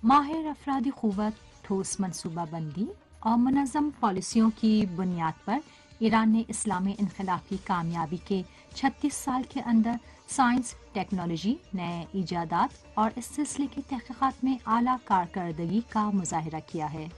ماہر افرادی قوت، ٹھوس منصوبہ بندی اور منظم پالیسیوں کی بنیاد پر ایران نے اسلامی انقلاب کی کامیابی کے 36 سال کے اندر سائنس، ٹیکنالوجی، نئے ایجادات اور اس سلسلے کی تحقیقات میں اعلیٰ کارکردگی کا مظاہرہ کیا ہے۔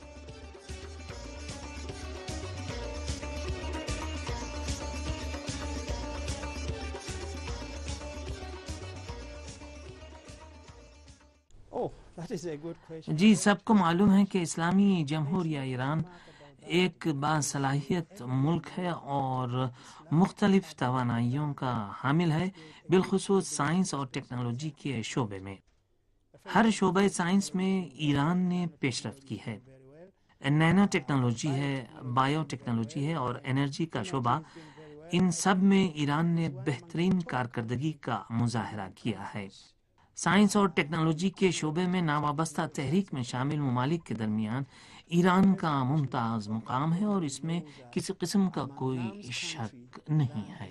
جی، سب کو معلوم ہے کہ اسلامی جمہوریہ ایران ایک باصلاحیت ملک ہے اور مختلف توانائیوں کا حامل ہے، بالخصوص سائنس اور ٹیکنالوجی کے شعبے میں۔ ہر شعبہ سائنس میں ایران نے پیش رفت کی ہے۔ نینو ٹیکنالوجی ہے، بائیو ٹیکنالوجی ہے اور انرجی کا شعبہ، ان سب میں ایران نے بہترین کارکردگی کا مظاہرہ کیا ہے۔ سائنس اور ٹیکنالوجی کے شعبے میں ناوابستہ تحریک میں شامل ممالک کے درمیان ایران کا ممتاز مقام ہے اور اس میں کسی قسم کا کوئی شک نہیں ہے۔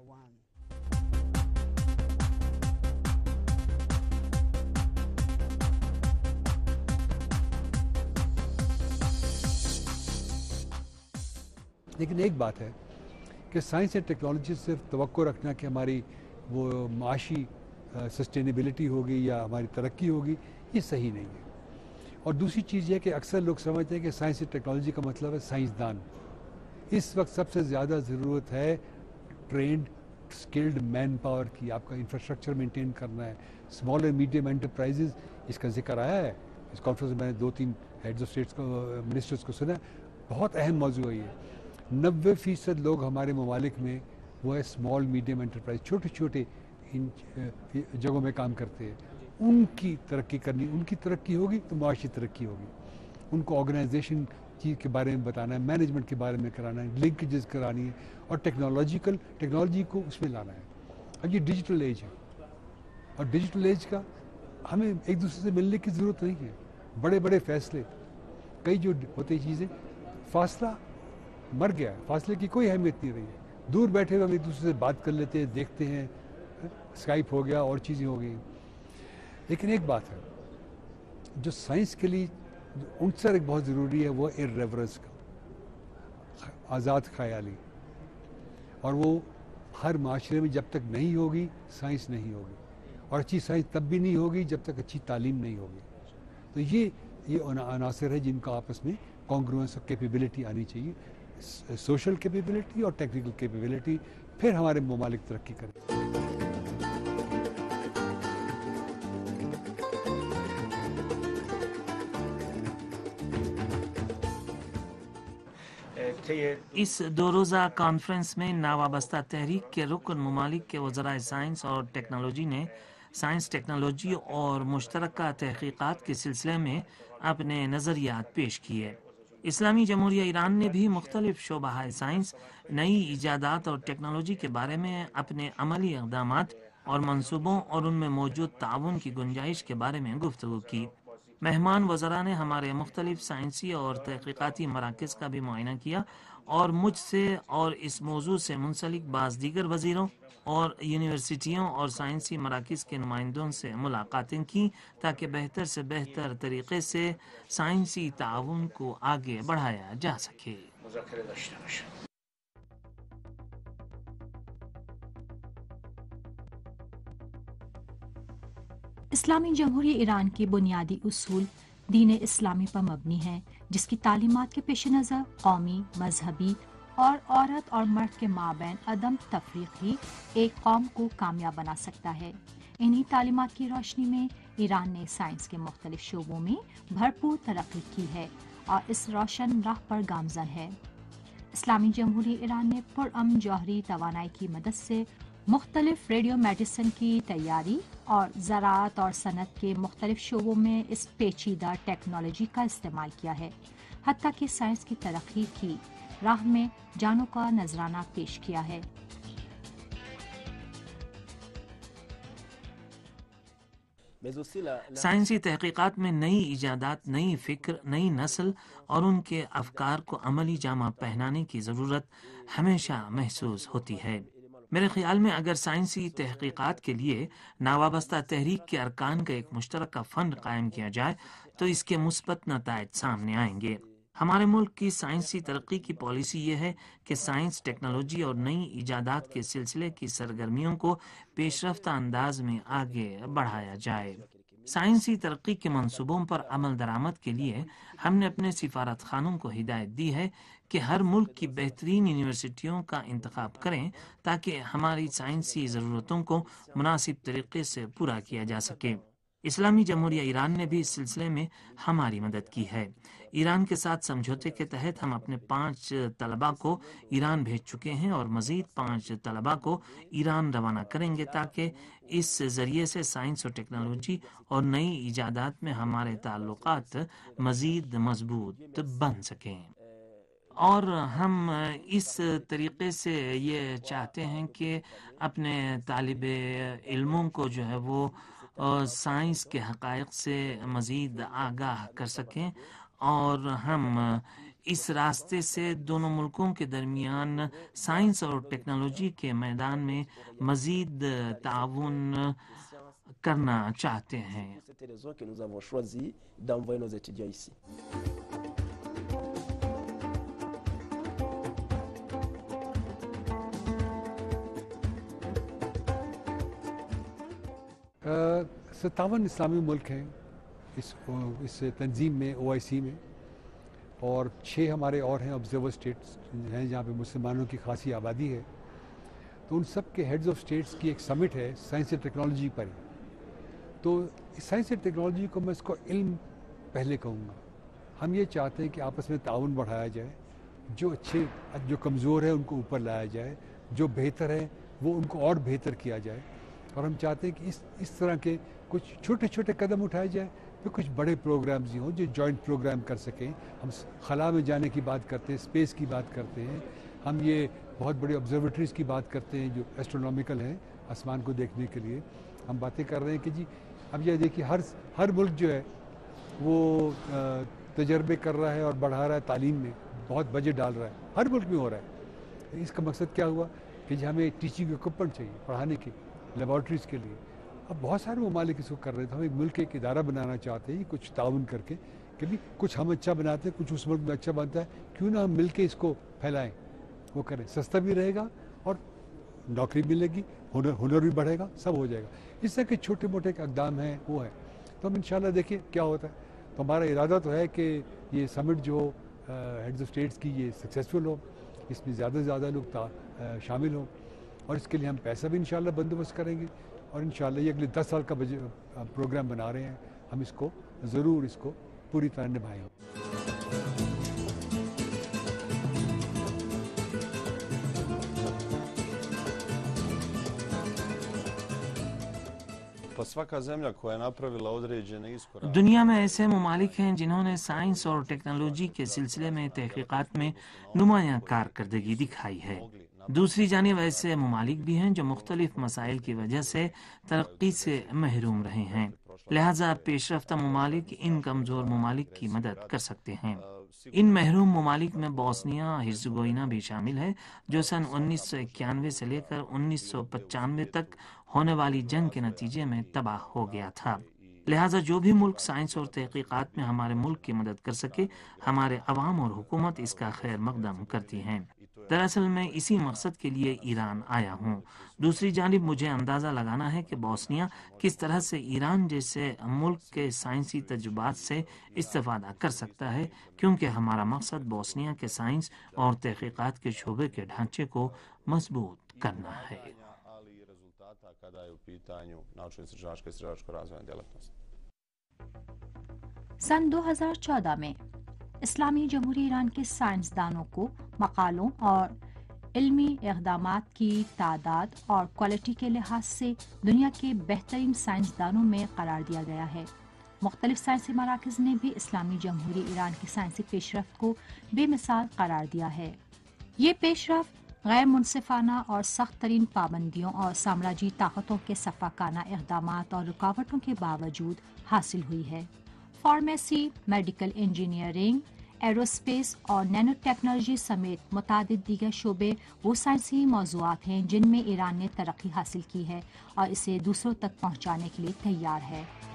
لیکن ایک بات ہے کہ سائنس اینڈ ٹیکنالوجی صرف توقع رکھنا کہ ہماری وہ معاشی سسٹینیبلٹی ہوگی یا ہماری ترقی ہوگی، یہ صحیح نہیں ہے۔ اور دوسری چیز یہ کہ اکثر لوگ سمجھتے ہیں کہ سائنس اینڈ ٹیکنالوجی کا مطلب ہے سائنسدان۔ اس وقت سب سے زیادہ ضرورت ہے ٹرینڈ اسکلڈ مین پاور کی۔ آپ کا انفراسٹرکچر مینٹین کرنا ہے۔ اسمال اینڈ میڈیم انٹرپرائزز، اس کا ذکر آیا ہے اس کانفرنس میں، نے 2-3 ہیڈز آف اسٹیٹس کو، منسٹرز کو سنا، بہت اہم موضوع ہے یہ۔ 90% لوگ ہمارے ممالک میں وہ ہے اسمال میڈیم انٹرپرائز، چھوٹے چھوٹے ان جگہوں میں کام کرتے ہیں۔ ان کی ترقی کرنی، ان کی ترقی ہوگی تو معاشی ترقی ہوگی۔ ان کو آرگنائزیشن چیز کے بارے میں بتانا ہے، مینجمنٹ کے بارے میں کرانا ہے، لنکیجز کرانی ہے اور ٹیکنالوجی کو اس میں لانا ہے۔ اب یہ ڈیجیٹل ایج ہے اور ڈیجیٹل ایج کا ہمیں ایک دوسرے سے ملنے کی ضرورت نہیں ہے۔ بڑے بڑے فیصلے، کئی جو ہوتی چیزیں، فاصلہ مر گیا ہے، فاصلے کی کوئی اہمیت نہیں رہی ہے۔ دور بیٹھے ہوئے ہم ایک دوسرے سے بات کر لیتے ہیں، دیکھتے ہیں، اسکائپ ہو گیا اور چیزیں ہو گئی۔ لیکن ایک بات ہے جو سائنس کے لیے عنصر ایک بہت ضروری ہے، وہ ارریورنس کا، آزاد خیالی، اور وہ ہر معاشرے میں جب تک نہیں ہوگی سائنس نہیں ہوگی، اور اچھی سائنس تب بھی نہیں ہوگی جب تک اچھی تعلیم نہیں ہوگی۔ تو یہ عناصر ہے جن کا آپس میں کانگروئنس اور کیپیبلٹی آنی چاہیے، سوشل کیپیبلٹی اور ٹیکنیکل کیپیبلٹی، پھر ہمارے ممالک ترقی کریں۔ اس 2 روزہ کانفرنس میں ناوابستہ تحریک کے رکن ممالک کے وزرائے سائنس اور ٹیکنالوجی نے سائنس، ٹیکنالوجی اور مشترکہ تحقیقات کے سلسلے میں اپنے نظریات پیش کیے۔ اسلامی جمہوریہ ایران نے بھی مختلف شعبہ سائنس، نئی ایجادات اور ٹیکنالوجی کے بارے میں اپنے عملی اقدامات اور منصوبوں اور ان میں موجود تعاون کی گنجائش کے بارے میں گفتگو کی۔ مہمان وزراء نے ہمارے مختلف سائنسی اور تحقیقاتی مراکز کا بھی معائنہ کیا اور مجھ سے اور اس موضوع سے منسلک بعض دیگر وزیروں اور یونیورسٹیوں اور سائنسی مراکز کے نمائندوں سے ملاقاتیں کی تاکہ بہتر سے بہتر طریقے سے سائنسی تعاون کو آگے بڑھایا جا سکے۔ اسلامی جمہوریہ ایران کی بنیادی اصول دین اسلامی پر مبنی ہے، جس کی تعلیمات کے پیش نظر قومی، مذہبی اور عورت اور مرد کے مابین عدم تفریق ہی ایک قوم کو کامیاب بنا سکتا ہے۔ انہی تعلیمات کی روشنی میں ایران نے سائنس کے مختلف شعبوں میں بھرپور ترقی کی ہے اور اس روشن راہ پر گامزن ہے۔ اسلامی جمہوریہ ایران نے پرامن جوہری توانائی کی مدد سے مختلف ریڈیو میڈیسن کی تیاری اور زراعت اور صنعت کے مختلف شعبوں میں اس پیچیدہ ٹیکنالوجی کا استعمال کیا ہے، حتیٰ کہ سائنس کی ترقی کی راہ میں جانوں کا نذرانہ پیش کیا ہے۔ سائنسی تحقیقات میں نئی ایجادات، نئی فکر، نئی نسل اور ان کے افکار کو عملی جامہ پہنانے کی ضرورت ہمیشہ محسوس ہوتی ہے۔ میرے خیال میں اگر سائنسی تحقیقات کے لیے ناوابستہ تحریک کے ارکان کا ایک مشترکہ فنڈ قائم کیا جائے تو اس کے مثبت نتائج سامنے آئیں گے۔ ہمارے ملک کی سائنسی ترقی کی پالیسی یہ ہے کہ سائنس، ٹیکنالوجی اور نئی ایجادات کے سلسلے کی سرگرمیوں کو پیش رفتہ انداز میں آگے بڑھایا جائے۔ سائنسی ترقی کے منصوبوں پر عمل درآمد کے لیے ہم نے اپنے سفارت خانوں کو ہدایت دی ہے کہ ہر ملک کی بہترین یونیورسٹیوں کا انتخاب کریں تاکہ ہماری سائنسی ضرورتوں کو مناسب طریقے سے پورا کیا جا سکے۔ اسلامی جمہوریہ ایران نے بھی اس سلسلے میں ہماری مدد کی ہے۔ ایران کے ساتھ سمجھوتے کے تحت ہم اپنے 5 طلباء کو ایران بھیج چکے ہیں اور مزید 5 طلباء کو ایران روانہ کریں گے تاکہ اس ذریعے سے سائنس اور ٹیکنالوجی اور نئی ایجادات میں ہمارے تعلقات مزید مضبوط بن سکیں۔ اور ہم اس طریقے سے یہ چاہتے ہیں کہ اپنے طالب علموں کو جو ہے وہ سائنس کے حقائق سے مزید آگاہ کر سکیں، اور ہم اس راستے سے دونوں ملکوں کے درمیان سائنس اور ٹیکنالوجی کے میدان میں مزید تعاون کرنا چاہتے ہیں۔ ستاون اسلامی ملک ہیں اس تنظیم میں، OIC میں، اور 6 ہمارے اور ہیں آبزرور اسٹیٹس ہیں جہاں پہ مسلمانوں کی خاصی آبادی ہے۔ تو ان سب کے ہیڈز آف اسٹیٹس کی ایک سمٹ ہے سائنس اینڈ ٹیکنالوجی پر۔ تو سائنس اینڈ ٹیکنالوجی کو میں اس کو علم پہلے کہوں گا۔ ہم یہ چاہتے ہیں کہ آپس میں تعاون بڑھایا جائے، جو کمزور ہے ان کو اوپر لایا جائے، جو بہتر ہے وہ ان کو اور بہتر کیا جائے، اور ہم چاہتے ہیں کہ اس طرح کے کچھ چھوٹے چھوٹے قدم اٹھائے جائیں، پھر کچھ بڑے پروگرامز ہی ہوں جو جوائنٹ پروگرام کر سکیں۔ ہم خلا میں جانے کی بات کرتے ہیں، اسپیس کی بات کرتے ہیں، ہم یہ بہت بڑی آبزرویٹریز کی بات کرتے ہیں جو ایسٹرونومیکل ہیں، آسمان کو دیکھنے کے لیے ہم باتیں کر رہے ہیں کہ جی اب یہ دیکھیے ہر ملک جو ہے وہ تجربے کر رہا ہے اور بڑھا رہا ہے، تعلیم میں بہت بجٹ ڈال رہا ہے، ہر ملک میں ہو رہا ہے۔ اس کا مقصد کیا ہوا کہ جی ہمیں ٹیچنگ اکوپمنٹ چاہیے پڑھانے کی، لیبارٹریز کے لیے۔ اب بہت سارے ممالک اس کو کر رہے تھے، ہم ایک ملک ایک ادارہ بنانا چاہتے ہیں کچھ تعاون کر کے کہ بھی کچھ ہم اچھا بناتے ہیں، کچھ اس ملک میں اچھا بنتا ہے، کیوں نہ ہم مل کے اس کو پھیلائیں، وہ کریں، سستا بھی رہے گا اور نوکری ملے گی، ہنر بھی بڑھے گا، سب ہو جائے گا۔ اس طرح کے چھوٹے موٹے اقدام ہیں وہ ہیں، تو ہم انشاءاللہ دیکھیں کیا ہوتا ہے۔ تو ہمارا ارادہ تو ہے کہ یہ سمٹ جو ہیڈز آف اسٹیٹس کی یہ سکسیزفل ہو، اس میں زیادہ سے زیادہ لوگ شامل ہوں، اور اس کے لیے ہم پیسہ بھی انشاءاللہ بندوبست کریں گے، اور انشاءاللہ یہ اگلے 10 سال کا پروگرام بنا رہے ہیں، ہم اس کو ضرور پوری طرح نبھائیں۔ دنیا میں ایسے ممالک ہیں جنہوں نے سائنس اور ٹیکنالوجی کے سلسلے میں تحقیقات میں نمایاں کارکردگی دکھائی ہے۔ دوسری جانب ایسے ممالک بھی ہیں جو مختلف مسائل کی وجہ سے ترقی سے محروم رہے ہیں، لہذا پیش رفتہ ممالک ان کمزور ممالک کی مدد کر سکتے ہیں۔ ان محروم ممالک میں بوسنیا ہرزیگوئینا بھی شامل ہے، جو سن 1991 سے لے کر 1995 تک ہونے والی جنگ کے نتیجے میں تباہ ہو گیا تھا۔ لہٰذا جو بھی ملک سائنس اور تحقیقات میں ہمارے ملک کی مدد کر سکے، ہمارے عوام اور حکومت اس کا خیر مقدم کرتی ہیں۔ دراصل میں اسی مقصد کے لیے ایران آیا ہوں۔ دوسری جانب مجھے اندازہ لگانا ہے کہ بوسنیا کس طرح سے ایران جیسے ملک کے سائنسی تجربات سے استفادہ کر سکتا ہے، کیونکہ ہمارا مقصد بوسنیا کے سائنس اور تحقیقات کے شعبے کے ڈھانچے کو مضبوط کرنا ہے۔ سن 2014 میں اسلامی جمہوریہ ایران کے سائنسدانوں کو مقالوں اور علمی اقدامات کی تعداد اور کوالٹی کے لحاظ سے دنیا کے بہترین سائنسدانوں میں قرار دیا گیا ہے۔ مختلف سائنسی مراکز نے بھی اسلامی جمہوریہ ایران کی سائنسی پیش رفت کو بے مثال قرار دیا ہے۔ یہ پیش رفت غیر منصفانہ اور سخت ترین پابندیوں اور سامراجی طاقتوں کے سفاکانہ اقدامات اور رکاوٹوں کے باوجود حاصل ہوئی ہے۔ فارمیسی، میڈیکل انجینئرنگ، ایروسپیس اور نینو ٹیکنالوجی سمیت متعدد دیگر شعبے وہ سائنسی موضوعات ہیں جن میں ایران نے ترقی حاصل کی ہے اور اسے دوسروں تک پہنچانے کے لیے تیار ہے۔